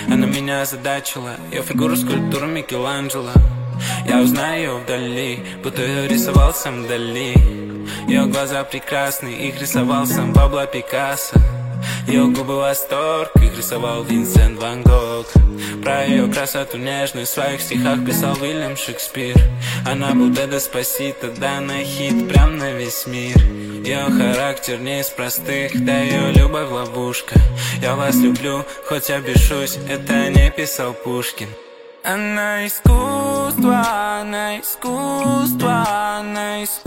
Она меня озадачила, ее фигуру скульптуру Микеланджело. Я узнаю ее вдали, будто ее рисовал сам Дали. Ее глаза прекрасны, их рисовал сам Пабло Пикассо. Ее губы восторг, их рисовал Винсент Ван Гог. Про ее красоту нежную в своих стихах писал Уильям Шекспир. Она Будда Деспасито, да она хит прям на весь мир. Ее характер не из простых, да ее любовь ловушка. Я вас люблю, хоть я бешусь, это не писал Пушкин. Она искусство, она искусство, она искусство.